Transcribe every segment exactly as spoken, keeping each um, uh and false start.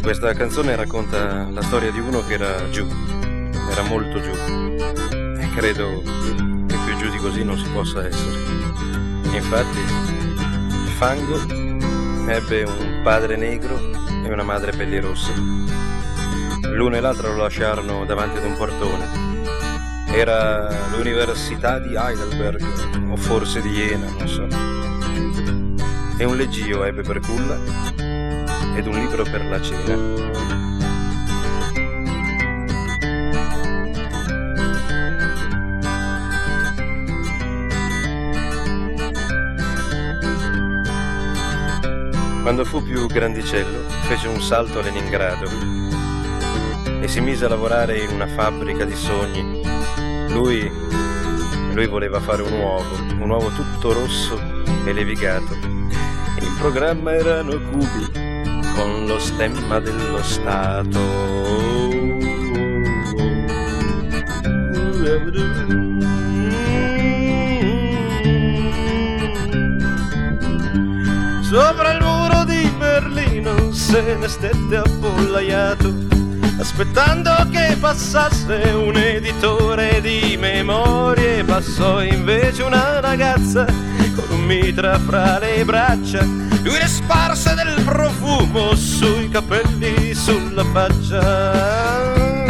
Questa canzone racconta la storia di uno che era giù, era molto giù, e credo che più giù di così non si possa essere. Infatti, Fango ebbe un padre negro e una madre pellirossa. L'uno e l'altro lo lasciarono davanti ad un portone. Era l'università di Heidelberg, o forse di Jena, non so. E un leggio ebbe per culla ed un libro per la cena. Quando fu più grandicello, fece un salto a Leningrado e si mise a lavorare in una fabbrica di sogni. Lui, lui voleva fare un uovo, un uovo tutto rosso e levigato. Il programma erano cubi con lo stemma dello Stato. Sopra il muro di Berlino se ne stette appollaiato, aspettando che passasse un editore di memorie. Passò invece una ragazza con un mitra fra le braccia. Lui le sparse del profumo sui capelli, sulla faccia.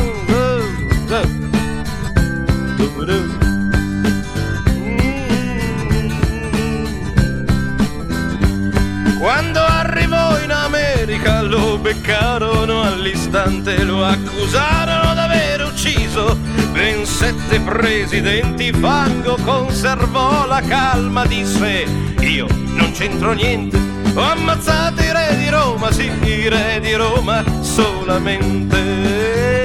Quando arrivò in America lo beccarono all'istante, lo accusarono d'aver ucciso ben sette presidenti. Fango conservò la calma, disse: io non c'entro niente, ho ammazzato i re di Roma, sì, i re di Roma solamente.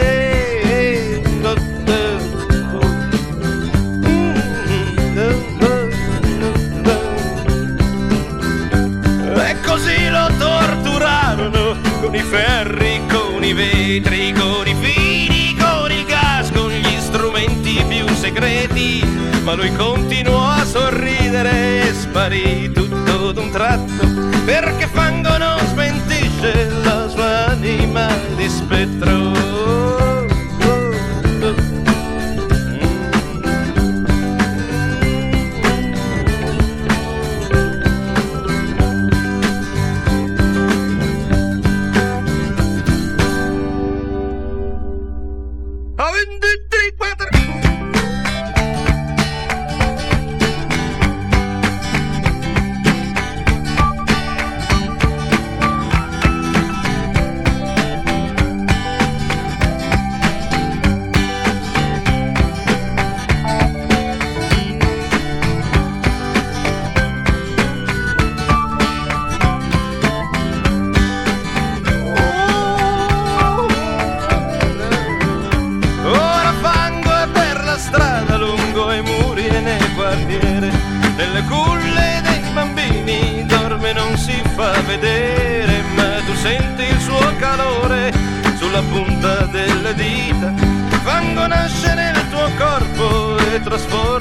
E così lo torturarono con i ferri, con i vetri, con i fili, con il gas, con gli strumenti più segreti. Ma lui continuò a sorridere e sparì tutto d'un tratto, perché Fango non smentisce la sua anima di spettro. Nelle culle dei bambini dorme, non si fa vedere, ma tu senti il suo calore sulla punta delle dita. Fango nasce nel tuo corpo e trasforma